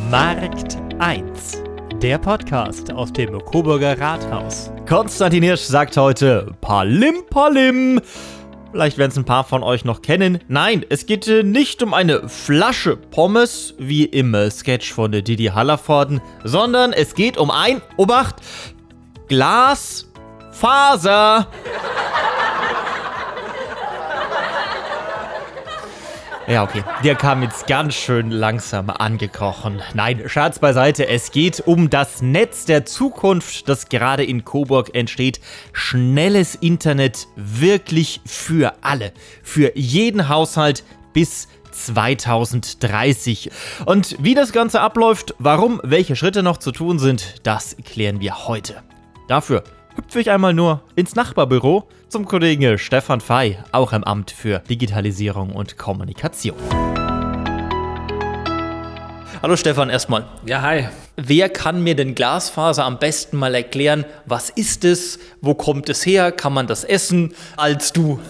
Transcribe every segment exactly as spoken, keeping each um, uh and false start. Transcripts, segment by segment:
Markt eins, der Podcast aus dem Coburger Rathaus. Konstantin Hirsch sagt heute Palim Palim. Vielleicht werden es ein paar von euch noch kennen. Nein, es geht äh, nicht um eine Flasche Pommes, wie im äh, Sketch von äh, Didi Hallervorden, sondern es geht um ein, Obacht, Glas Faser. Ja, okay. Der kam jetzt ganz schön langsam angekrochen. Nein, Scherz beiseite. Es geht um das Netz der Zukunft, das gerade in Coburg entsteht. Schnelles Internet wirklich für alle. Für jeden Haushalt bis zweitausenddreißig. Und wie das Ganze abläuft, warum, welche Schritte noch zu tun sind, das klären wir heute. Dafür hüpfe ich einmal nur ins Nachbarbüro zum Kollegen Stefan Fey, auch im Amt für Digitalisierung und Kommunikation. Hallo Stefan, erstmal. Ja, hi. Wer kann mir denn Glasfaser am besten mal erklären? Was ist es? Wo kommt es her? Kann man das essen? Als du.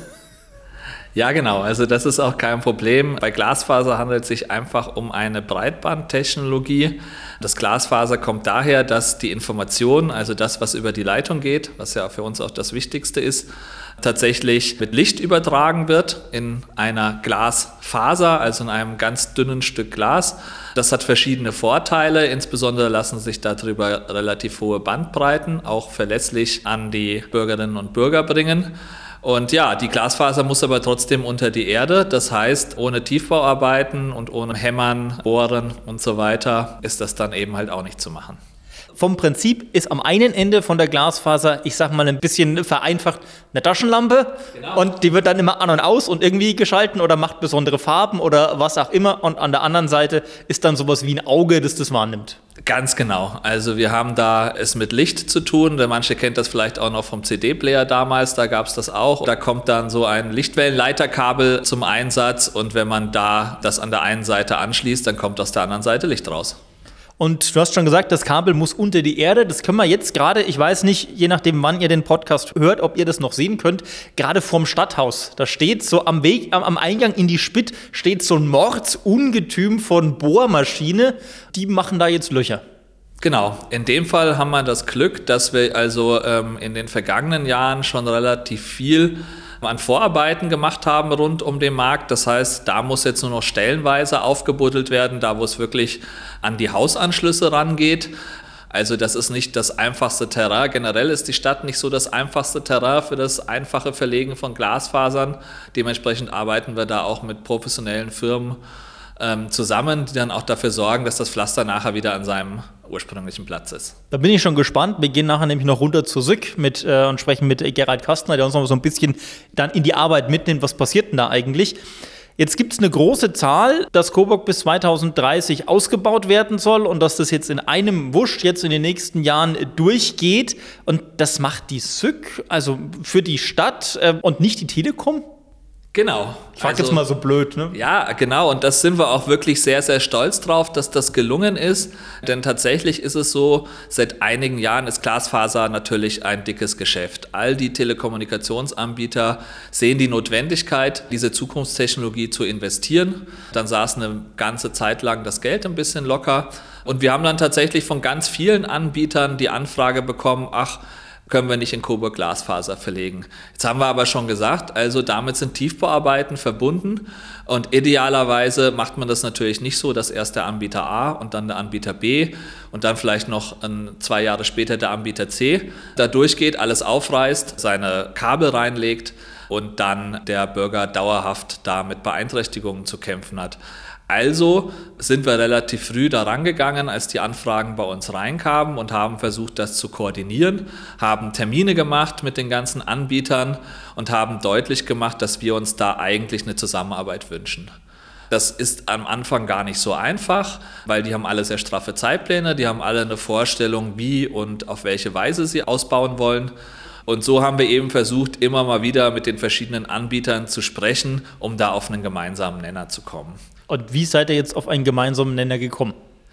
Ja, genau. Also das ist auch kein Problem. Bei Glasfaser handelt es sich einfach um eine Breitbandtechnologie. Das Glasfaser kommt daher, dass die Information, also das, was über die Leitung geht, was ja für uns auch das Wichtigste ist, tatsächlich mit Licht übertragen wird in einer Glasfaser, also in einem ganz dünnen Stück Glas. Das hat verschiedene Vorteile. Insbesondere lassen sich darüber relativ hohe Bandbreiten auch verlässlich an die Bürgerinnen und Bürger bringen. Und ja, die Glasfaser muss aber trotzdem unter die Erde. Das heißt, ohne Tiefbauarbeiten und ohne Hämmern, Bohren und so weiter ist das dann eben halt auch nicht zu machen. Vom Prinzip ist am einen Ende von der Glasfaser, ich sag mal ein bisschen vereinfacht, eine Taschenlampe. Genau. Und die wird dann immer an und aus und irgendwie geschalten oder macht besondere Farben oder was auch immer. Und an der anderen Seite ist dann sowas wie ein Auge, das das wahrnimmt. Ganz genau. Also wir haben da es mit Licht zu tun. Manche kennt das vielleicht auch noch vom C D-Player damals, da gab es das auch. Da kommt dann so ein Lichtwellenleiterkabel zum Einsatz und wenn man da das an der einen Seite anschließt, dann kommt aus der anderen Seite Licht raus. Und du hast schon gesagt, das Kabel muss unter die Erde. Das können wir jetzt gerade, ich weiß nicht, je nachdem, wann ihr den Podcast hört, ob ihr das noch sehen könnt, gerade vorm Stadthaus. Da steht so am Weg, am, am Eingang in die Spit, steht so ein Mordsungetüm von Bohrmaschine. Die machen da jetzt Löcher. Genau, in dem Fall haben wir das Glück, dass wir also ähm, in den vergangenen Jahren schon relativ viel an Vorarbeiten gemacht haben rund um den Markt. Das heißt, da muss jetzt nur noch stellenweise aufgebuddelt werden, da wo es wirklich an die Hausanschlüsse rangeht. Also das ist nicht das einfachste Terrain. Generell ist die Stadt nicht so das einfachste Terrain für das einfache Verlegen von Glasfasern. Dementsprechend arbeiten wir da auch mit professionellen Firmen ähm, zusammen, die dann auch dafür sorgen, dass das Pflaster nachher wieder an seinem ursprünglichen Platz ist. Da bin ich schon gespannt. Wir gehen nachher nämlich noch runter zurück mit, äh, und sprechen mit Gerald Kastner, der uns noch so ein bisschen dann in die Arbeit mitnimmt. Was passiert denn da eigentlich? Jetzt gibt es eine große Zahl, dass Coburg bis zweitausenddreißig ausgebaut werden soll und dass das jetzt in einem Wusch jetzt in den nächsten Jahren durchgeht. Und das macht die S Ü G, also für die Stadt äh, und nicht die Telekom? Genau. Ich frage also, jetzt mal so blöd, ne? Ja, genau. Und das sind wir auch wirklich sehr, sehr stolz drauf, dass das gelungen ist. Denn tatsächlich ist es so, seit einigen Jahren ist Glasfaser natürlich ein dickes Geschäft. All die Telekommunikationsanbieter sehen die Notwendigkeit, diese Zukunftstechnologie zu investieren. Dann saß eine ganze Zeit lang das Geld ein bisschen locker. Und wir haben dann tatsächlich von ganz vielen Anbietern die Anfrage bekommen, ach, können wir nicht in Coburg Glasfaser verlegen. Jetzt haben wir aber schon gesagt, also damit sind Tiefbauarbeiten verbunden und idealerweise macht man das natürlich nicht so, dass erst der Anbieter A und dann der Anbieter B und dann vielleicht noch ein, zwei Jahre später der Anbieter C da durchgeht, alles aufreißt, seine Kabel reinlegt und dann der Bürger dauerhaft da mit Beeinträchtigungen zu kämpfen hat. Also sind wir relativ früh da rangegangen, als die Anfragen bei uns reinkamen und haben versucht, das zu koordinieren, haben Termine gemacht mit den ganzen Anbietern und haben deutlich gemacht, dass wir uns da eigentlich eine Zusammenarbeit wünschen. Das ist am Anfang gar nicht so einfach, weil die haben alle sehr straffe Zeitpläne, die haben alle eine Vorstellung, wie und auf welche Weise sie ausbauen wollen. Und so haben wir eben versucht, immer mal wieder mit den verschiedenen Anbietern zu sprechen, um da auf einen gemeinsamen Nenner zu kommen. Und wie seid ihr jetzt auf einen gemeinsamen Nenner gekommen?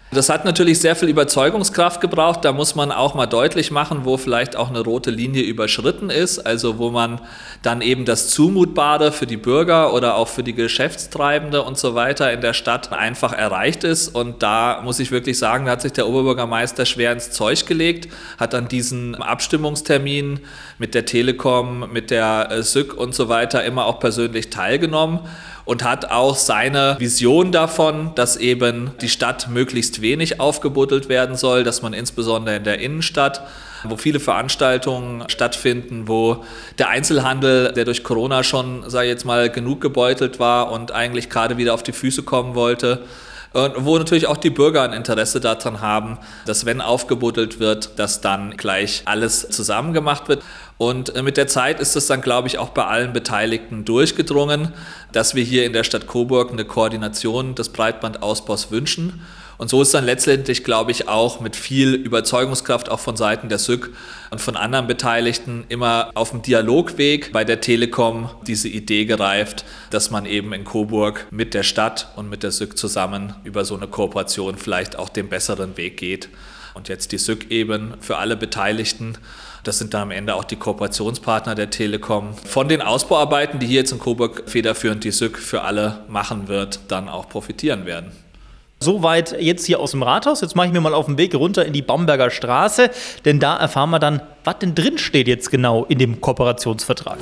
Das hat natürlich sehr viel Überzeugungskraft gebraucht. Da muss man auch mal deutlich machen, wo vielleicht auch eine rote Linie überschritten ist. Also wo man dann eben das Zumutbare für die Bürger oder auch für die Geschäftstreibende und so weiter in der Stadt einfach erreicht ist. Und da muss ich wirklich sagen, da hat sich der Oberbürgermeister schwer ins Zeug gelegt, hat an diesen Abstimmungstermin mit der Telekom, mit der S Y K und so weiter immer auch persönlich teilgenommen. Und hat auch seine Vision davon, dass eben die Stadt möglichst wenig aufgebuddelt werden soll, dass man insbesondere in der Innenstadt, wo viele Veranstaltungen stattfinden, wo der Einzelhandel, der durch Corona schon, sage ich jetzt mal, genug gebeutelt war und eigentlich gerade wieder auf die Füße kommen wollte, und wo natürlich auch die Bürger ein Interesse daran haben, dass wenn aufgebuddelt wird, dass dann gleich alles zusammen gemacht wird. Und mit der Zeit ist es dann, glaube ich, auch bei allen Beteiligten durchgedrungen, dass wir hier in der Stadt Coburg eine Koordination des Breitbandausbaus wünschen. Und so ist dann letztendlich, glaube ich, auch mit viel Überzeugungskraft auch von Seiten der S Y K und von anderen Beteiligten immer auf dem Dialogweg bei der Telekom diese Idee gereift, dass man eben in Coburg mit der Stadt und mit der S Y K zusammen über so eine Kooperation vielleicht auch den besseren Weg geht. Und jetzt die S Y K eben für alle Beteiligten, das sind dann am Ende auch die Kooperationspartner der Telekom, von den Ausbauarbeiten, die hier jetzt in Coburg federführend die S Y K für alle machen wird, dann auch profitieren werden. Soweit jetzt hier aus dem Rathaus. Jetzt mache ich mir mal auf den Weg runter in die Bamberger Straße, denn da erfahren wir dann, was denn drin steht jetzt genau in dem Kooperationsvertrag.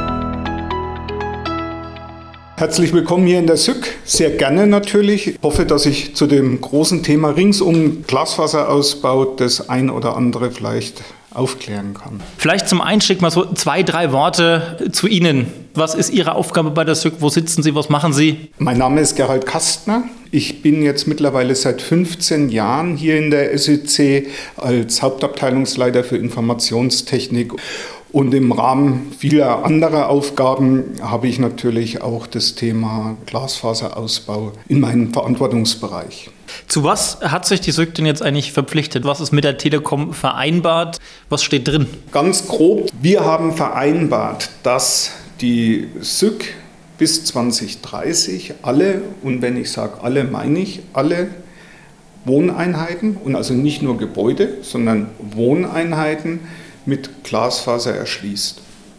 Herzlich willkommen hier in der S Y K. Sehr gerne natürlich. Ich hoffe, dass ich zu dem großen Thema rings um Glasfaserausbau das ein oder andere vielleicht aufklären kann. Vielleicht zum Einstieg mal so zwei, drei Worte zu Ihnen. Was ist Ihre Aufgabe bei der S Y K? Wo sitzen Sie? Was machen Sie? Mein Name ist Gerald Kastner. Ich bin jetzt mittlerweile seit fünfzehn Jahren hier in der S Y C als Hauptabteilungsleiter für Informationstechnik. Und im Rahmen vieler anderer Aufgaben habe ich natürlich auch das Thema Glasfaserausbau in meinem Verantwortungsbereich. Zu was hat sich die S Y K denn jetzt eigentlich verpflichtet? Was ist mit der Telekom vereinbart? Was steht drin? Ganz grob, wir haben vereinbart, dass die S Y K bis zwanzig dreißig alle, und wenn ich sage alle, meine ich alle Wohneinheiten, und also nicht nur Gebäude, sondern Wohneinheiten mit Glasfaser erschließt.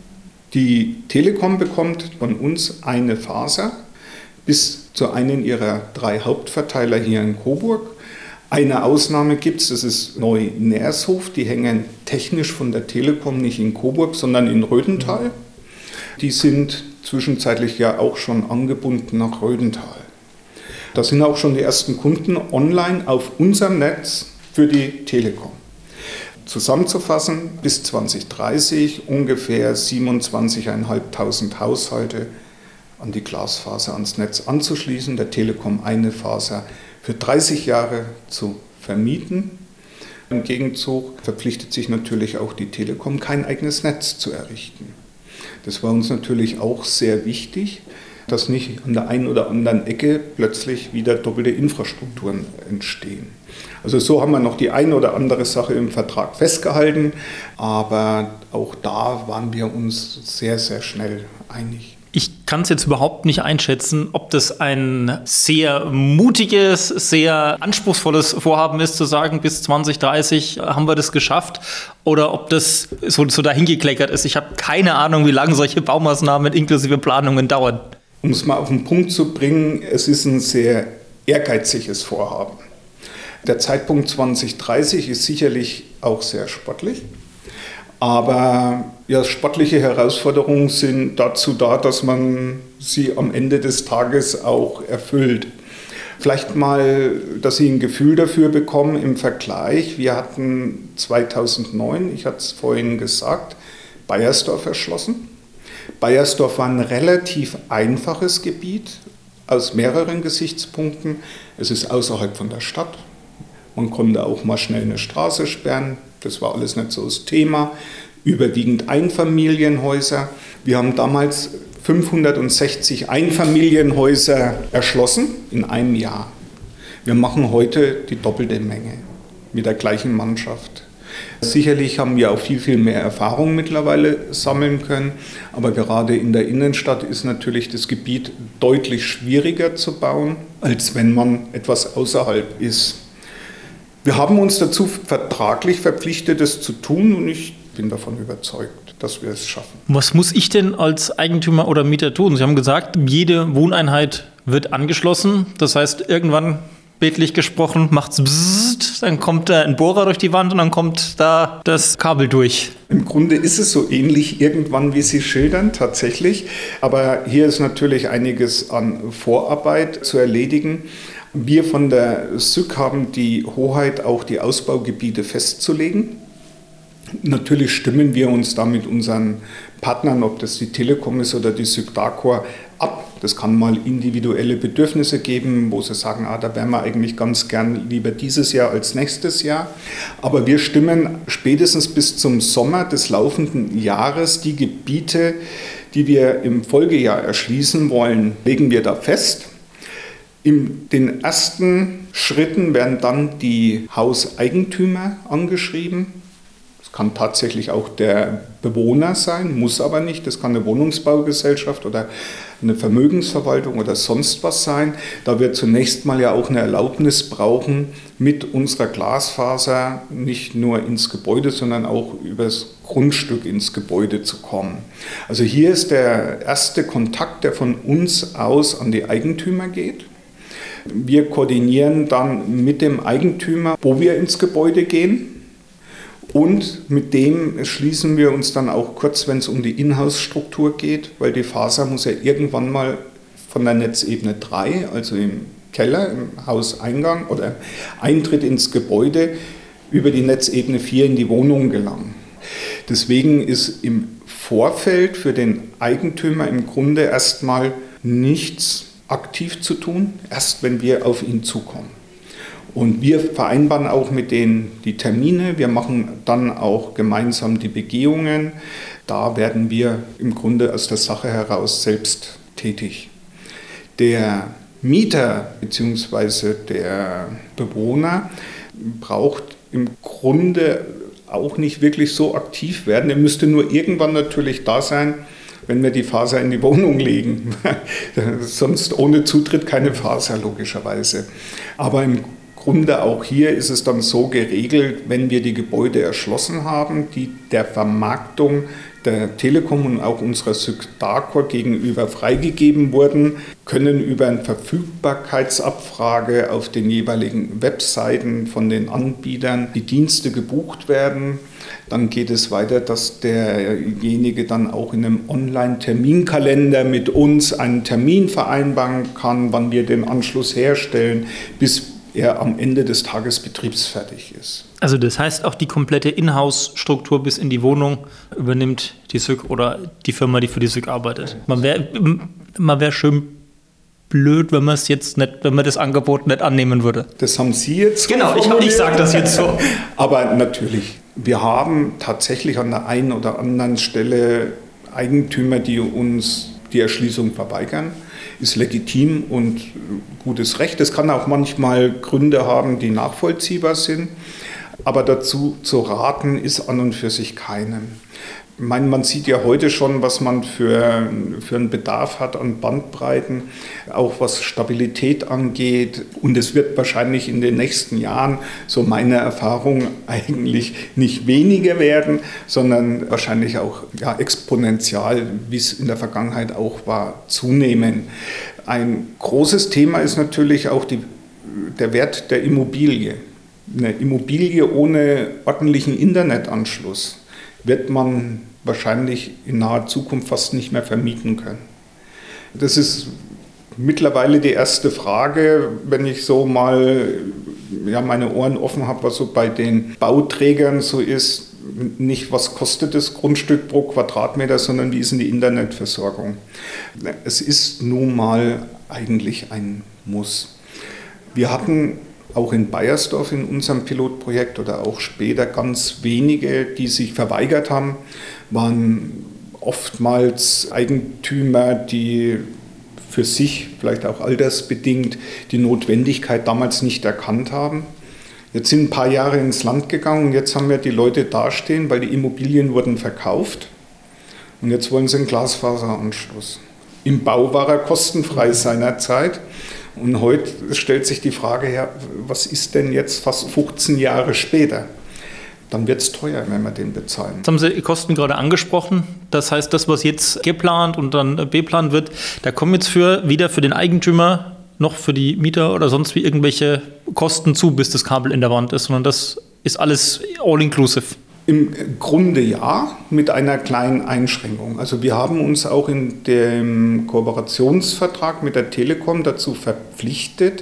Die Telekom bekommt von uns eine Faser bis zu einem ihrer drei Hauptverteiler hier in Coburg. Eine Ausnahme gibt es, das ist Neu-Nershof. Die hängen technisch von der Telekom nicht in Coburg, sondern in Rödental. Die sind zwischenzeitlich ja auch schon angebunden nach Rödental. Da sind auch schon die ersten Kunden online auf unserem Netz für die Telekom. Zusammenzufassen, bis zwanzig dreißig ungefähr siebenundzwanzigtausendfünfhundert Haushalte an die Glasfaser ans Netz anzuschließen, der Telekom eine Faser für dreißig Jahre zu vermieten. Im Gegenzug verpflichtet sich natürlich auch die Telekom, kein eigenes Netz zu errichten. Das war uns natürlich auch sehr wichtig, dass nicht an der einen oder anderen Ecke plötzlich wieder doppelte Infrastrukturen entstehen. Also so haben wir noch die eine oder andere Sache im Vertrag festgehalten, aber auch da waren wir uns sehr, sehr schnell einig. Ich kann es jetzt überhaupt nicht einschätzen, ob das ein sehr mutiges, sehr anspruchsvolles Vorhaben ist, zu sagen, bis zwanzig dreißig haben wir das geschafft, oder ob das so, so dahingekleckert ist. Ich habe keine Ahnung, wie lange solche Baumaßnahmen inklusive Planungen dauern. Um es mal auf den Punkt zu bringen, es ist ein sehr ehrgeiziges Vorhaben. Der Zeitpunkt zwanzig dreißig ist sicherlich auch sehr sportlich, aber ja, sportliche Herausforderungen sind dazu da, dass man sie am Ende des Tages auch erfüllt. Vielleicht mal, dass Sie ein Gefühl dafür bekommen im Vergleich. Wir hatten zweitausendneun, ich hatte es vorhin gesagt, Baiersdorf erschlossen. Baiersdorf war ein relativ einfaches Gebiet aus mehreren Gesichtspunkten. Es ist außerhalb von der Stadt. Man konnte auch mal schnell eine Straße sperren. Das war alles nicht so das Thema. Überwiegend Einfamilienhäuser. Wir haben damals fünfhundertsechzig Einfamilienhäuser erschlossen in einem Jahr. Wir machen heute die doppelte Menge mit der gleichen Mannschaft. Sicherlich haben wir auch viel, viel mehr Erfahrung mittlerweile sammeln können, aber gerade in der Innenstadt ist natürlich das Gebiet deutlich schwieriger zu bauen, als wenn man etwas außerhalb ist. Wir haben uns dazu vertraglich verpflichtet, es zu tun und ich bin davon überzeugt, dass wir es schaffen. Was muss ich denn als Eigentümer oder Mieter tun? Sie haben gesagt, jede Wohneinheit wird angeschlossen. Das heißt, irgendwann, bildlich gesprochen, macht's bzzzt, dann kommt da ein Bohrer durch die Wand und dann kommt da das Kabel durch. Im Grunde ist es so ähnlich irgendwann, wie Sie schildern, tatsächlich. Aber hier ist natürlich einiges an Vorarbeit zu erledigen. Wir von der S Y K haben die Hoheit, auch die Ausbaugebiete festzulegen. Natürlich stimmen wir uns da mit unseren Partnern, ob das die Telekom ist oder die S Y K Dacor, ab. Das kann mal individuelle Bedürfnisse geben, wo sie sagen, ah, da wären wir eigentlich ganz gern lieber dieses Jahr als nächstes Jahr. Aber wir stimmen spätestens bis zum Sommer des laufenden Jahres die Gebiete, die wir im Folgejahr erschließen wollen, legen wir da fest. In den ersten Schritten werden dann die Hauseigentümer angeschrieben. Das kann tatsächlich auch der Bewohner sein, muss aber nicht. Das kann eine Wohnungsbaugesellschaft oder eine Vermögensverwaltung oder sonst was sein. Da wir zunächst mal ja auch eine Erlaubnis brauchen, mit unserer Glasfaser nicht nur ins Gebäude, sondern auch übers Grundstück ins Gebäude zu kommen. Also hier ist der erste Kontakt, der von uns aus an die Eigentümer geht. Wir koordinieren dann mit dem Eigentümer, wo wir ins Gebäude gehen. Und mit dem schließen wir uns dann auch kurz, wenn es um die Inhouse-Struktur geht, weil die Faser muss ja irgendwann mal von der Netzebene drei, also im Keller, im Hauseingang oder Eintritt ins Gebäude, über die Netzebene vier in die Wohnung gelangen. Deswegen ist im Vorfeld für den Eigentümer im Grunde erstmal nichts aktiv zu tun, erst wenn wir auf ihn zukommen. Und wir vereinbaren auch mit denen die Termine, wir machen dann auch gemeinsam die Begehungen. Da werden wir im Grunde aus der Sache heraus selbst tätig. Der Mieter bzw. der Bewohner braucht im Grunde auch nicht wirklich so aktiv werden. Er müsste nur irgendwann natürlich da sein, wenn wir die Faser in die Wohnung legen. Sonst ohne Zutritt keine Faser logischerweise. Aber im Grunde auch hier ist es dann so geregelt, wenn wir die Gebäude erschlossen haben, die der Vermarktung der Telekom und auch unserer S Y K Dacor gegenüber freigegeben wurden, können über eine Verfügbarkeitsabfrage auf den jeweiligen Webseiten von den Anbietern die Dienste gebucht werden. Dann geht es weiter, dass derjenige dann auch in einem Online-Terminkalender mit uns einen Termin vereinbaren kann, wann wir den Anschluss herstellen, bis er am Ende des Tages betriebsfertig ist. Also das heißt, auch die komplette Inhouse-Struktur bis in die Wohnung übernimmt die S Y K oder die Firma, die für die S Y K arbeitet. Man wäre man wär schön blöd, wenn man es jetzt nicht, wenn man das Angebot nicht annehmen würde. Das haben Sie jetzt. Genau, ich, ich sage das jetzt so. Aber natürlich, wir haben tatsächlich an der einen oder anderen Stelle Eigentümer, die uns die Erschließung verweigern. Ist legitim und gutes Recht. Es kann auch manchmal Gründe haben, die nachvollziehbar sind. Aber dazu zu raten ist an und für sich keinem. Ich meine, man sieht ja heute schon, was man für, für einen Bedarf hat an Bandbreiten, auch was Stabilität angeht. Und es wird wahrscheinlich in den nächsten Jahren, so meine Erfahrung, eigentlich nicht weniger werden, sondern wahrscheinlich auch ja, exponentiell, wie es in der Vergangenheit auch war, zunehmen. Ein großes Thema ist natürlich auch die, der Wert der Immobilie. Eine Immobilie ohne ordentlichen Internetanschluss wird man wahrscheinlich in naher Zukunft fast nicht mehr vermieten können. Das ist mittlerweile die erste Frage, wenn ich so mal ja, meine Ohren offen habe, was so bei den Bauträgern so ist. Nicht, was kostet das Grundstück pro Quadratmeter, sondern wie ist denn die Internetversorgung? Es ist nun mal eigentlich ein Muss. Wir hatten auch in Baiersdorf in unserem Pilotprojekt oder auch später ganz wenige, die sich verweigert haben, waren oftmals Eigentümer, die für sich, vielleicht auch altersbedingt, die Notwendigkeit damals nicht erkannt haben. Jetzt sind ein paar Jahre ins Land gegangen und jetzt haben wir die Leute dastehen, weil die Immobilien wurden verkauft und jetzt wollen sie einen Glasfaseranschluss. Im Bau war er kostenfrei seinerzeit. Und heute stellt sich die Frage her, was ist denn jetzt fast fünfzehn Jahre später? Dann wird es teuer, wenn wir den bezahlen. Jetzt haben Sie die Kosten gerade angesprochen. Das heißt, das, was jetzt geplant und dann beplant wird, da kommen jetzt für weder für den Eigentümer noch für die Mieter oder sonst wie irgendwelche Kosten zu, bis das Kabel in der Wand ist, sondern das ist alles all-inclusive. Im Grunde ja, mit einer kleinen Einschränkung. Also wir haben uns auch in dem Kooperationsvertrag mit der Telekom dazu verpflichtet,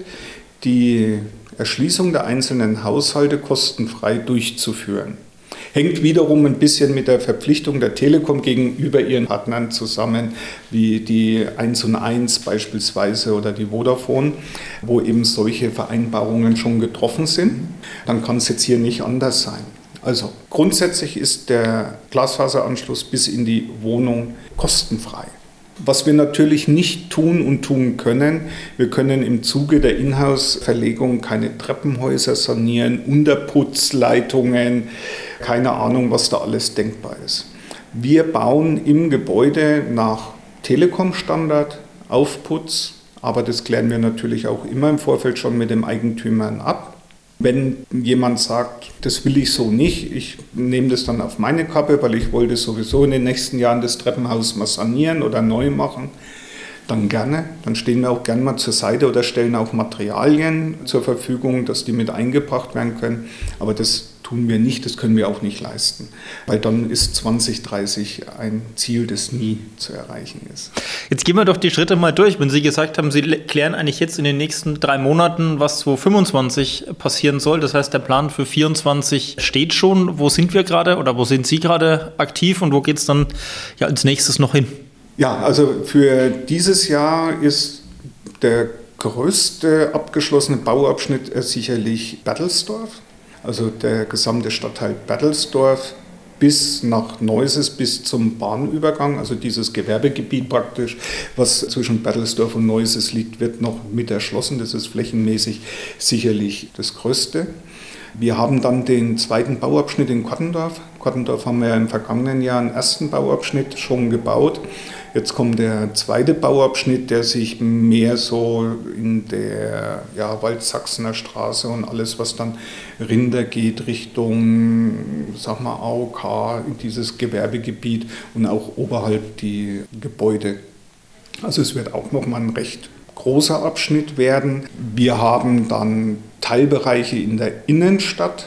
die Erschließung der einzelnen Haushalte kostenfrei durchzuführen. Hängt wiederum ein bisschen mit der Verpflichtung der Telekom gegenüber ihren Partnern zusammen, wie die eins und eins beispielsweise oder die Vodafone, wo eben solche Vereinbarungen schon getroffen sind. Dann kann es jetzt hier nicht anders sein. Also grundsätzlich ist der Glasfaseranschluss bis in die Wohnung kostenfrei. Was wir natürlich nicht tun und tun können, wir können im Zuge der Inhouse-Verlegung keine Treppenhäuser sanieren, Unterputzleitungen, keine Ahnung, was da alles denkbar ist. Wir bauen im Gebäude nach Telekom-Standard Aufputz, aber das klären wir natürlich auch immer im Vorfeld schon mit dem Eigentümer ab. Wenn jemand sagt, das will ich so nicht, ich nehme das dann auf meine Kappe, weil ich wollte sowieso in den nächsten Jahren das Treppenhaus mal sanieren oder neu machen, dann gerne. Dann stehen wir auch gerne mal zur Seite oder stellen auch Materialien zur Verfügung, dass die mit eingebracht werden können. Aber das tun wir nicht, das können wir auch nicht leisten, weil dann ist zwanzig dreißig ein Ziel, das nie zu erreichen ist. Jetzt gehen wir doch die Schritte mal durch. Wenn Sie gesagt haben, Sie klären eigentlich jetzt in den nächsten drei Monaten, was zwanzig fünfundzwanzig passieren soll. Das heißt, der Plan für vierundzwanzig steht schon. Wo sind wir gerade oder wo sind Sie gerade aktiv und wo geht es dann ja, als nächstes noch hin? Ja, also für dieses Jahr ist der größte abgeschlossene Bauabschnitt sicherlich Berthelsdorf. Also der gesamte Stadtteil Berthelsdorf bis nach Neuses, bis zum Bahnübergang, also dieses Gewerbegebiet praktisch, was zwischen Berthelsdorf und Neuses liegt, wird noch mit erschlossen. Das ist flächenmäßig sicherlich das Größte. Wir haben dann den zweiten Bauabschnitt in Kottendorf. Kottendorf haben wir ja im vergangenen Jahr einen ersten Bauabschnitt schon gebaut. Jetzt kommt der zweite Bauabschnitt, der sich mehr so in der ja, Waldsachsener Straße und alles, was dann Rinder geht, Richtung, sag mal, A O K, in dieses Gewerbegebiet und auch oberhalb die Gebäude. Also es wird auch nochmal ein recht großer Abschnitt werden. Wir haben dann Teilbereiche in der Innenstadt,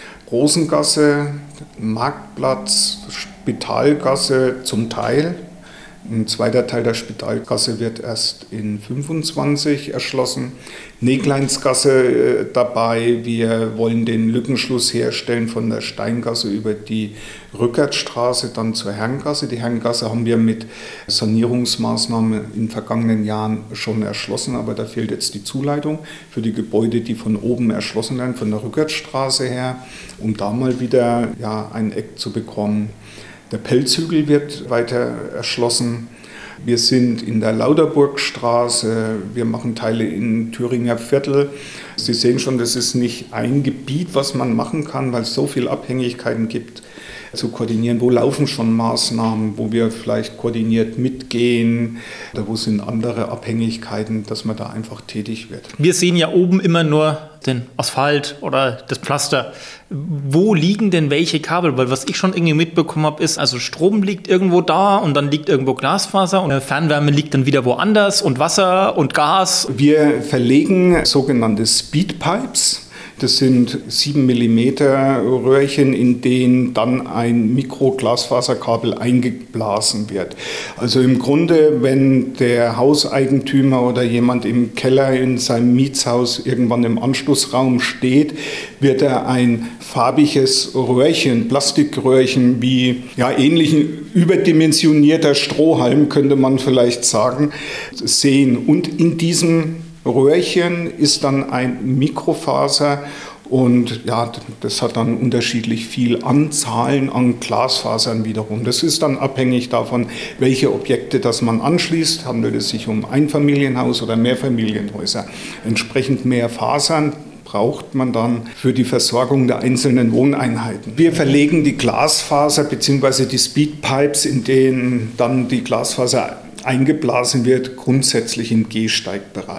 Rosengasse, Marktplatz, Spitalgasse zum Teil. Ein zweiter Teil der Spitalgasse wird erst in fünfundzwanzig erschlossen. Negleinsgasse äh, dabei. Wir wollen den Lückenschluss herstellen von der Steingasse über die Rückertstraße dann zur Herrengasse. Die Herrengasse haben wir mit Sanierungsmaßnahmen in den vergangenen Jahren schon erschlossen, aber da fehlt jetzt die Zuleitung für die Gebäude, die von oben erschlossen werden, von der Rückertstraße her, um da mal wieder ja, ein Eck zu bekommen. Der Pelzhügel wird weiter erschlossen. Wir sind in der Lauterburgstraße, wir machen Teile in Thüringer Viertel. Sie sehen schon, das ist nicht ein Gebiet, was man machen kann, weil es so viele Abhängigkeiten gibt, zu koordinieren. Wo laufen schon Maßnahmen, wo wir vielleicht koordiniert mitgehen, oder wo sind andere Abhängigkeiten, dass man da einfach tätig wird. Wir sehen ja oben immer nur den Asphalt oder das Pflaster. Wo liegen denn welche Kabel? Weil was ich schon irgendwie mitbekommen habe, ist, also Strom liegt irgendwo da und dann liegt irgendwo Glasfaser und Fernwärme liegt dann wieder woanders und Wasser und Gas. Wir verlegen sogenannte Speedpipes. Das sind sieben Millimeter Röhrchen, in denen dann ein Mikroglasfaserkabel eingeblasen wird. Also im Grunde, wenn der Hauseigentümer oder jemand im Keller in seinem Mietshaus irgendwann im Anschlussraum steht, wird er ein farbiges Röhrchen, Plastikröhrchen, wie ja, ähnlich ein überdimensionierter Strohhalm, könnte man vielleicht sagen, sehen. Und in diesem Röhrchen ist dann ein Mikrofaser und ja, das hat dann unterschiedlich viel Anzahlen an Glasfasern wiederum. Das ist dann abhängig davon, welche Objekte das man anschließt. Handelt es sich um Einfamilienhaus oder Mehrfamilienhäuser. Entsprechend mehr Fasern braucht man dann für die Versorgung der einzelnen Wohneinheiten. Wir verlegen die Glasfaser bzw. die Speedpipes, in denen dann die Glasfaser eingeblasen wird, grundsätzlich im Gehsteigbereich.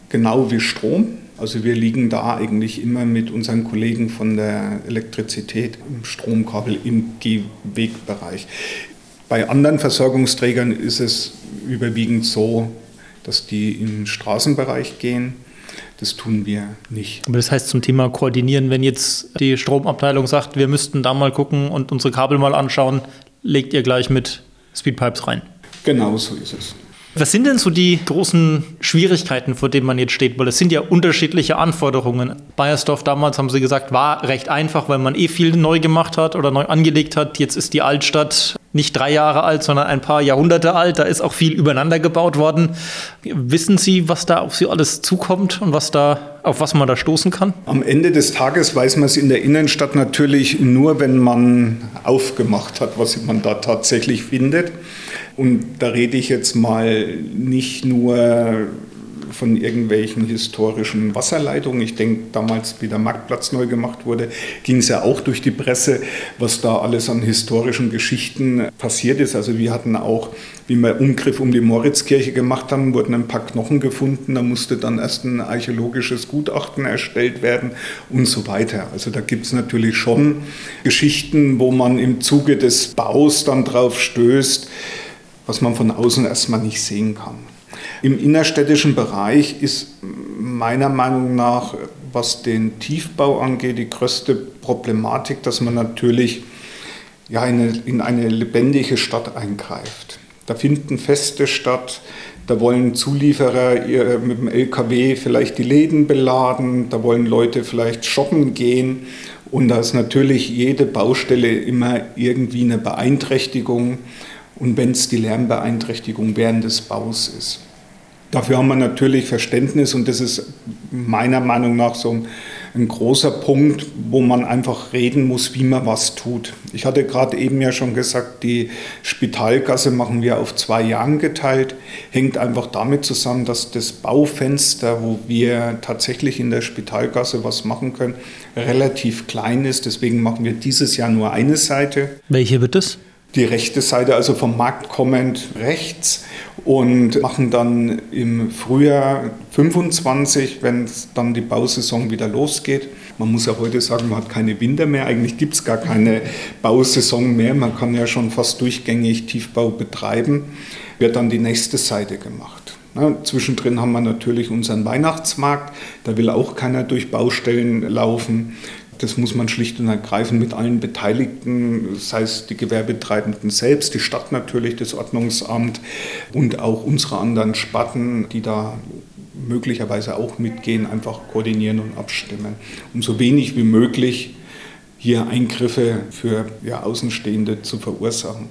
genau wie Strom. Also wir liegen da eigentlich immer mit unseren Kollegen von der Elektrizität im Stromkabel im Gehwegbereich. Bei anderen Versorgungsträgern ist es überwiegend so, dass die im Straßenbereich gehen. Das tun wir nicht. Aber das heißt zum Thema Koordinieren, wenn jetzt die Stromabteilung sagt, wir müssten da mal gucken und unsere Kabel mal anschauen, legt ihr gleich mit Speedpipes rein? Genau so ist es. Was sind denn so die großen Schwierigkeiten, vor denen man jetzt steht? Weil es sind ja unterschiedliche Anforderungen. Baiersdorf damals, haben Sie gesagt, war recht einfach, weil man eh viel neu gemacht hat oder neu angelegt hat. Jetzt ist die Altstadt nicht drei Jahre alt, sondern ein paar Jahrhunderte alt. Da ist auch viel übereinander gebaut worden. Wissen Sie, was da auf Sie alles zukommt und was da, auf was man da stoßen kann? Am Ende des Tages weiß man es in der Innenstadt natürlich nur, wenn man aufgemacht hat, was man da tatsächlich findet. Und da rede ich jetzt mal nicht nur von irgendwelchen historischen Wasserleitungen. Ich denke, damals, wie der Marktplatz neu gemacht wurde, ging es ja auch durch die Presse, was da alles an historischen Geschichten passiert ist. Also wir hatten auch, wie wir Umgriff um die Moritzkirche gemacht haben, wurden ein paar Knochen gefunden. Da musste dann erst ein archäologisches Gutachten erstellt werden und so weiter. Also da gibt es natürlich schon Geschichten, wo man im Zuge des Baus dann drauf stößt, was man von außen erstmal nicht sehen kann. Im innerstädtischen Bereich ist meiner Meinung nach, was den Tiefbau angeht, die größte Problematik, dass man natürlich ja, in, eine, in eine lebendige Stadt eingreift. Da finden Feste statt, da wollen Zulieferer mit dem L K W vielleicht die Läden beladen, da wollen Leute vielleicht shoppen gehen. Und da ist natürlich jede Baustelle immer irgendwie eine Beeinträchtigung. Und wenn es die Lärmbeeinträchtigung während des Baus ist. Dafür haben wir natürlich Verständnis und das ist meiner Meinung nach so ein, ein großer Punkt, wo man einfach reden muss, wie man was tut. Ich hatte gerade eben ja schon gesagt, die Spitalgasse machen wir auf zwei Jahren geteilt. Hängt einfach damit zusammen, dass das Baufenster, wo wir tatsächlich in der Spitalgasse was machen können, relativ klein ist. Deswegen machen wir dieses Jahr nur eine Seite. Welche wird es? Die rechte Seite, also vom Markt kommend rechts und machen dann im Frühjahr fünfundzwanzig, wenn dann die Bausaison wieder losgeht. Man muss ja heute sagen, man hat keine Winter mehr, eigentlich gibt es gar keine Bausaison mehr. Man kann ja schon fast durchgängig Tiefbau betreiben, wird dann die nächste Seite gemacht. Ja, zwischendrin haben wir natürlich unseren Weihnachtsmarkt, da will auch keiner durch Baustellen laufen. Das muss man schlicht und ergreifend mit allen Beteiligten, sei es die Gewerbetreibenden selbst, die Stadt natürlich, das Ordnungsamt und auch unsere anderen Sparten, die da möglicherweise auch mitgehen, einfach koordinieren und abstimmen, um so wenig wie möglich hier Eingriffe für ja, Außenstehende zu verursachen.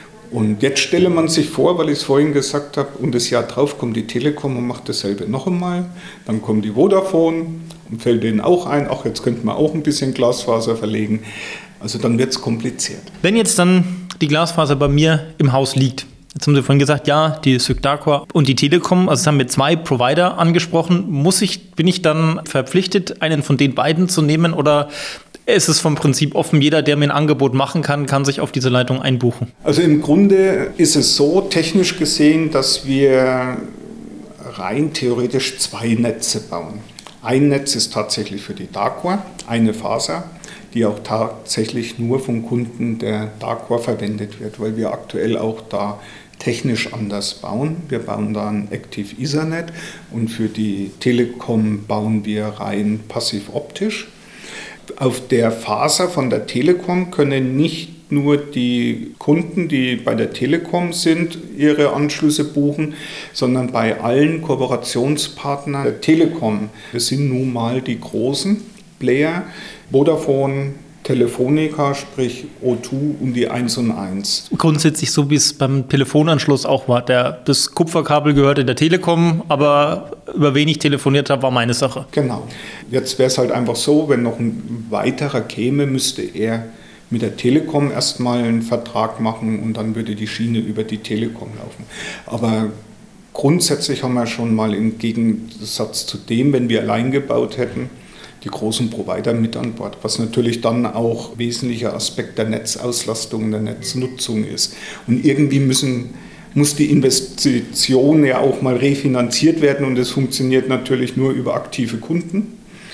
Und jetzt stelle man sich vor, weil ich es vorhin gesagt habe, und das Jahr drauf kommt die Telekom und macht dasselbe noch einmal. Dann kommt die Vodafone und fällt denen auch ein, ach, jetzt könnte man auch ein bisschen Glasfaser verlegen. Also dann wird es kompliziert. Wenn jetzt dann die Glasfaser bei mir im Haus liegt, jetzt haben Sie vorhin gesagt, ja, die Suc d'Aqua und die Telekom, also es haben wir zwei Provider angesprochen. Muss ich, bin ich dann verpflichtet, einen von den beiden zu nehmen oder ist es vom Prinzip offen, jeder, der mir ein Angebot machen kann, kann sich auf diese Leitung einbuchen? Also im Grunde ist es so technisch gesehen, dass wir rein theoretisch zwei Netze bauen. Ein Netz ist tatsächlich für die d'Aqua, eine Faser, die auch tatsächlich nur von Kunden der d'Aqua verwendet wird, weil wir aktuell auch da technisch anders bauen. Wir bauen da ein Active Ethernet und für die Telekom bauen wir rein passiv optisch. Auf der Faser von der Telekom können nicht nur die Kunden, die bei der Telekom sind, ihre Anschlüsse buchen, sondern bei allen Kooperationspartnern der Telekom. Das sind nun mal die großen Player, Vodafone, Telefonica, sprich O zwei und die eins und eins. Grundsätzlich so, wie es beim Telefonanschluss auch war. Der, das Kupferkabel gehörte der Telekom, aber über wen ich telefoniert habe, war meine Sache. Genau. Jetzt wäre es halt einfach so, wenn noch ein weiterer käme, müsste er mit der Telekom erstmal einen Vertrag machen und dann würde die Schiene über die Telekom laufen. Aber grundsätzlich haben wir schon mal im Gegensatz zu dem, wenn wir allein gebaut hätten, die großen Provider mit an Bord, was natürlich dann auch wesentlicher Aspekt der Netzauslastung, der Netznutzung ist. Und irgendwie müssen muss die Investition ja auch mal refinanziert werden und das funktioniert natürlich nur über aktive Kunden.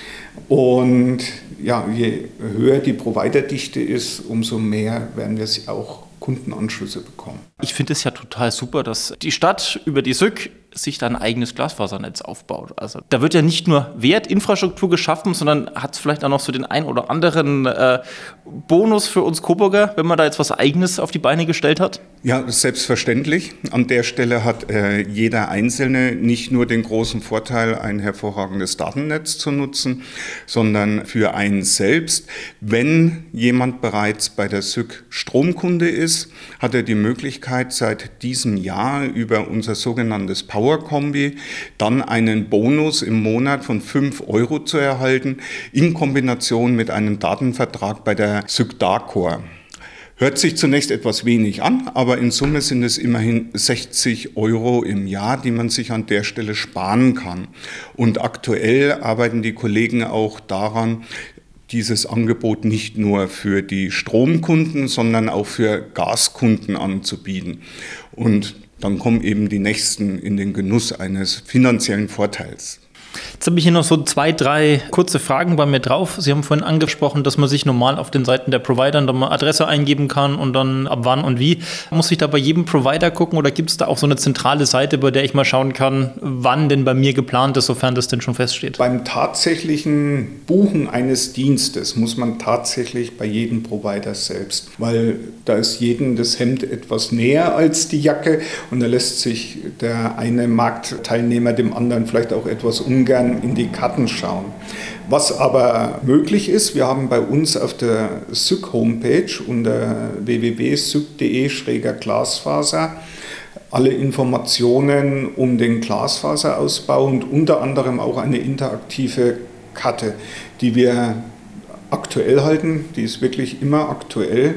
Und ja, je höher die Providerdichte ist, umso mehr werden wir auch Kundenanschlüsse bekommen. Ich finde es ja total super, dass die Stadt über die S Ü G sich da ein eigenes Glasfasernetz aufbaut. Also da wird ja nicht nur Wertinfrastruktur geschaffen, sondern hat es vielleicht auch noch so den ein oder anderen äh, Bonus für uns Coburger, wenn man da jetzt was Eigenes auf die Beine gestellt hat? Ja, selbstverständlich. An der Stelle hat äh, jeder Einzelne nicht nur den großen Vorteil, ein hervorragendes Datennetz zu nutzen, sondern für einen selbst. Wenn jemand bereits bei der S Ü G Stromkunde ist, hat er die Möglichkeit, seit diesem Jahr über unser sogenanntes Power-Kombi dann einen Bonus im Monat von fünf Euro zu erhalten, in Kombination mit einem Datenvertrag bei der S Ü G Darkor. Hört sich zunächst etwas wenig an, aber in Summe sind es immerhin sechzig Euro im Jahr, die man sich an der Stelle sparen kann. Und aktuell arbeiten die Kollegen auch daran, dieses Angebot nicht nur für die Stromkunden, sondern auch für Gaskunden anzubieten. Und dann kommen eben die Nächsten in den Genuss eines finanziellen Vorteils. Jetzt habe ich hier noch so zwei, drei kurze Fragen bei mir drauf. Sie haben vorhin angesprochen, dass man sich normal auf den Seiten der Provider dann mal Adresse eingeben kann und dann ab wann und wie. Muss ich da bei jedem Provider gucken oder gibt es da auch so eine zentrale Seite, bei der ich mal schauen kann, wann denn bei mir geplant ist, sofern das denn schon feststeht? Beim tatsächlichen Buchen eines Dienstes muss man tatsächlich bei jedem Provider selbst, weil da ist jedem das Hemd etwas näher als die Jacke und da lässt sich der eine Marktteilnehmer dem anderen vielleicht auch etwas ungern in die Karten schauen. Was aber möglich ist, wir haben bei uns auf der S Ü G-Homepage unter w w w punkt s ü g punkt d e slash Glasfaser alle Informationen um den Glasfaserausbau und unter anderem auch eine interaktive Karte, die wir aktuell halten, die ist wirklich immer aktuell,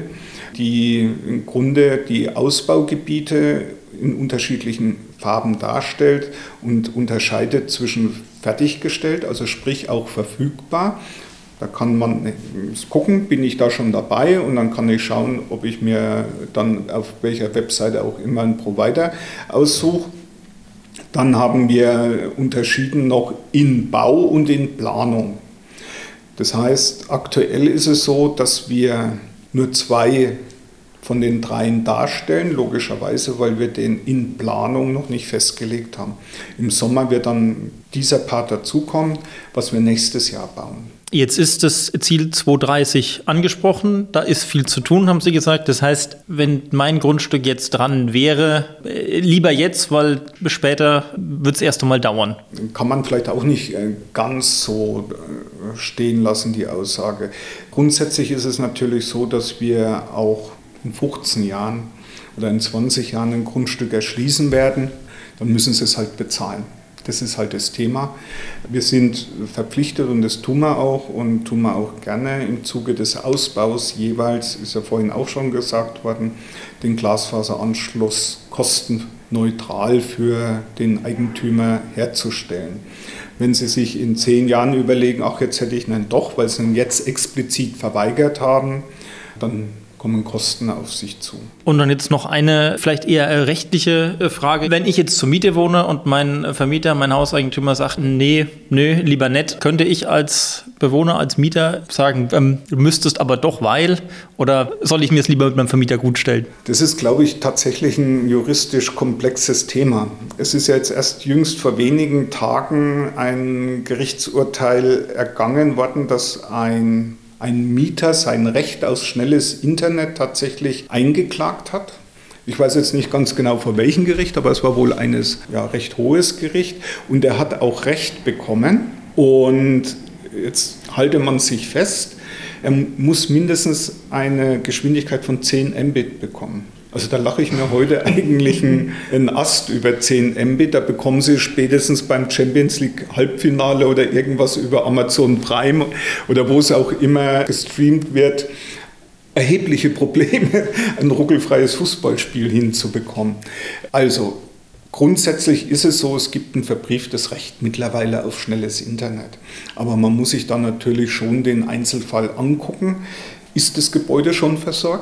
die im Grunde die Ausbaugebiete in unterschiedlichen Farben darstellt und unterscheidet zwischen fertiggestellt, also sprich auch verfügbar. Da kann man gucken, bin ich da schon dabei und dann kann ich schauen, ob ich mir dann auf welcher Webseite auch immer einen Provider aussuche. Dann haben wir unterschieden noch in Bau und in Planung. Das heißt, aktuell ist es so, dass wir nur zwei von den dreien darstellen, logischerweise, weil wir den in Planung noch nicht festgelegt haben. Im Sommer wird dann dieser Part dazukommen, was wir nächstes Jahr bauen. Jetzt ist das Ziel zweitausenddreißig angesprochen, da ist viel zu tun, haben Sie gesagt. Das heißt, wenn mein Grundstück jetzt dran wäre, lieber jetzt, weil später wird es erst einmal dauern. Kann man vielleicht auch nicht ganz so stehen lassen, die Aussage. Grundsätzlich ist es natürlich so, dass wir auch in fünfzehn Jahren oder in zwanzig Jahren ein Grundstück erschließen werden, dann müssen sie es halt bezahlen. Das ist halt das Thema. Wir sind verpflichtet und das tun wir auch und tun wir auch gerne im Zuge des Ausbaus jeweils, ist ja vorhin auch schon gesagt worden, den Glasfaseranschluss kostenneutral für den Eigentümer herzustellen. Wenn Sie sich in zehn Jahren überlegen, ach jetzt hätte ich einen doch, weil Sie ihn jetzt explizit verweigert haben, dann kommen Kosten auf sich zu. Und dann jetzt noch eine vielleicht eher rechtliche Frage. Wenn ich jetzt zur Miete wohne und mein Vermieter, mein Hauseigentümer sagt, nee, nö, lieber nicht, könnte ich als Bewohner, als Mieter sagen, ähm, du müsstest aber doch, weil, oder soll ich mir es lieber mit meinem Vermieter gut stellen? Das ist, glaube ich, tatsächlich ein juristisch komplexes Thema. Es ist ja jetzt erst jüngst vor wenigen Tagen ein Gerichtsurteil ergangen worden, dass ein ein Mieter sein Recht auf schnelles Internet tatsächlich eingeklagt hat. Ich weiß jetzt nicht ganz genau vor welchem Gericht, aber es war wohl eines ja, recht hohes Gericht. Und er hat auch Recht bekommen. Und jetzt halte man sich fest, er muss mindestens eine Geschwindigkeit von zehn Mbit bekommen. Also da lache ich mir heute eigentlich einen Ast über zehn Mbit. Da bekommen Sie spätestens beim Champions League Halbfinale oder irgendwas über Amazon Prime oder wo es auch immer gestreamt wird, erhebliche Probleme, ein ruckelfreies Fußballspiel hinzubekommen. Also grundsätzlich ist es so, es gibt ein verbrieftes Recht mittlerweile auf schnelles Internet. Aber man muss sich dann natürlich schon den Einzelfall angucken. Ist das Gebäude schon versorgt?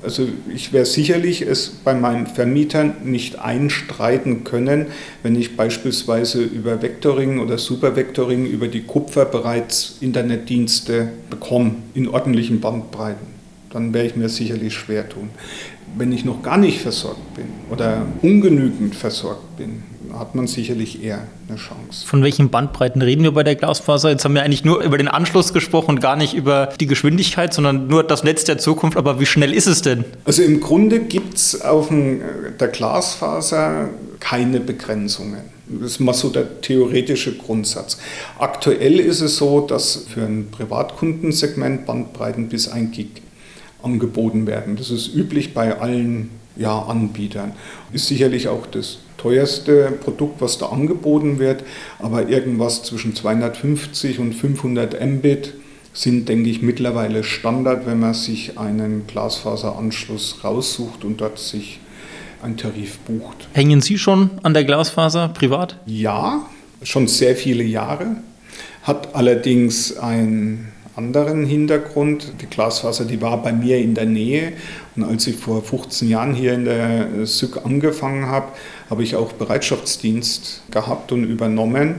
Also ich werde sicherlich es bei meinen Vermietern nicht einstreiten können, wenn ich beispielsweise über Vectoring oder Supervectoring über die Kupfer bereits Internetdienste bekomme in ordentlichen Bandbreiten. Dann werde ich mir sicherlich schwer tun. Wenn ich noch gar nicht versorgt bin oder ungenügend versorgt bin, hat man sicherlich eher eine Chance. Von welchen Bandbreiten reden wir bei der Glasfaser? Jetzt haben wir eigentlich nur über den Anschluss gesprochen und gar nicht über die Geschwindigkeit, sondern nur das Netz der Zukunft. Aber wie schnell ist es denn? Also im Grunde gibt es auf der Glasfaser keine Begrenzungen. Das ist mal so der theoretische Grundsatz. Aktuell ist es so, dass für ein Privatkundensegment Bandbreiten bis ein Gig angeboten werden. Das ist üblich bei allen ja, Anbietern. Ist sicherlich auch das teuerste Produkt, was da angeboten wird, aber irgendwas zwischen zweihundertfünfzig und fünfhundert Mbit sind, denke ich, mittlerweile Standard, wenn man sich einen Glasfaseranschluss raussucht und dort sich einen Tarif bucht. Hängen Sie schon an der Glasfaser privat? Ja, schon sehr viele Jahre. Hat allerdings ein anderen Hintergrund. Die Glasfaser, die war bei mir in der Nähe und als ich vor fünfzehn Jahren hier in der S Y K angefangen habe, habe ich auch Bereitschaftsdienst gehabt und übernommen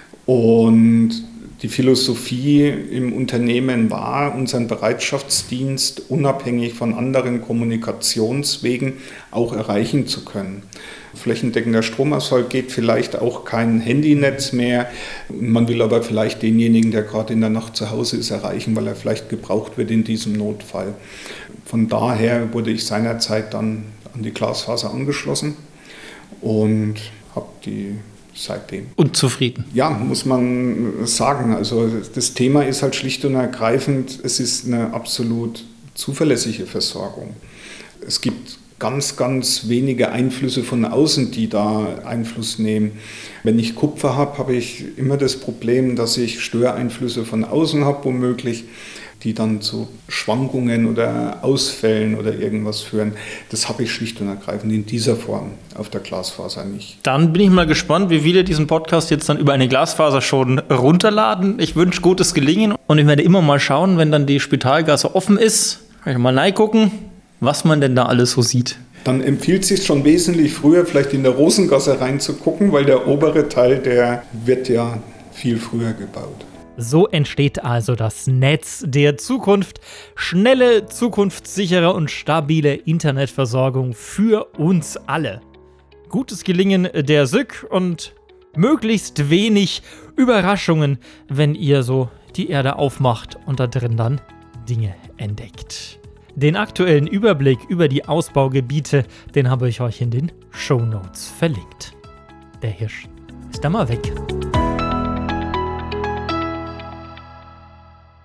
und die Philosophie im Unternehmen war, unseren Bereitschaftsdienst unabhängig von anderen Kommunikationswegen auch erreichen zu können. Flächendeckender Stromausfall geht vielleicht auch kein Handynetz mehr. Man will aber vielleicht denjenigen, der gerade in der Nacht zu Hause ist, erreichen, weil er vielleicht gebraucht wird in diesem Notfall. Von daher wurde ich seinerzeit dann an die Glasfaser angeschlossen und habe die seitdem. Und zufrieden? Ja, muss man sagen. Also das Thema ist halt schlicht und ergreifend, es ist eine absolut zuverlässige Versorgung. Es gibt ganz, ganz wenige Einflüsse von außen, die da Einfluss nehmen. Wenn ich Kupfer habe, habe ich immer das Problem, dass ich Störeinflüsse von außen habe, womöglich, die dann zu Schwankungen oder Ausfällen oder irgendwas führen. Das habe ich schlicht und ergreifend in dieser Form auf der Glasfaser nicht. Dann bin ich mal gespannt, wie viele diesen Podcast jetzt dann über eine Glasfaser schon runterladen. Ich wünsche gutes Gelingen und ich werde immer mal schauen, wenn dann die Spitalgasse offen ist, kann ich mal reingucken, was man denn da alles so sieht. Dann empfiehlt es sich schon wesentlich früher, vielleicht in der Rosengasse reinzugucken, weil der obere Teil, der wird ja viel früher gebaut. So entsteht also das Netz der Zukunft. Schnelle, zukunftssichere und stabile Internetversorgung für uns alle. Gutes Gelingen der S Y K und möglichst wenig Überraschungen, wenn ihr so die Erde aufmacht und da drin dann Dinge entdeckt. Den aktuellen Überblick über die Ausbaugebiete, den habe ich euch in den Shownotes verlinkt. Der Hirsch ist da mal weg.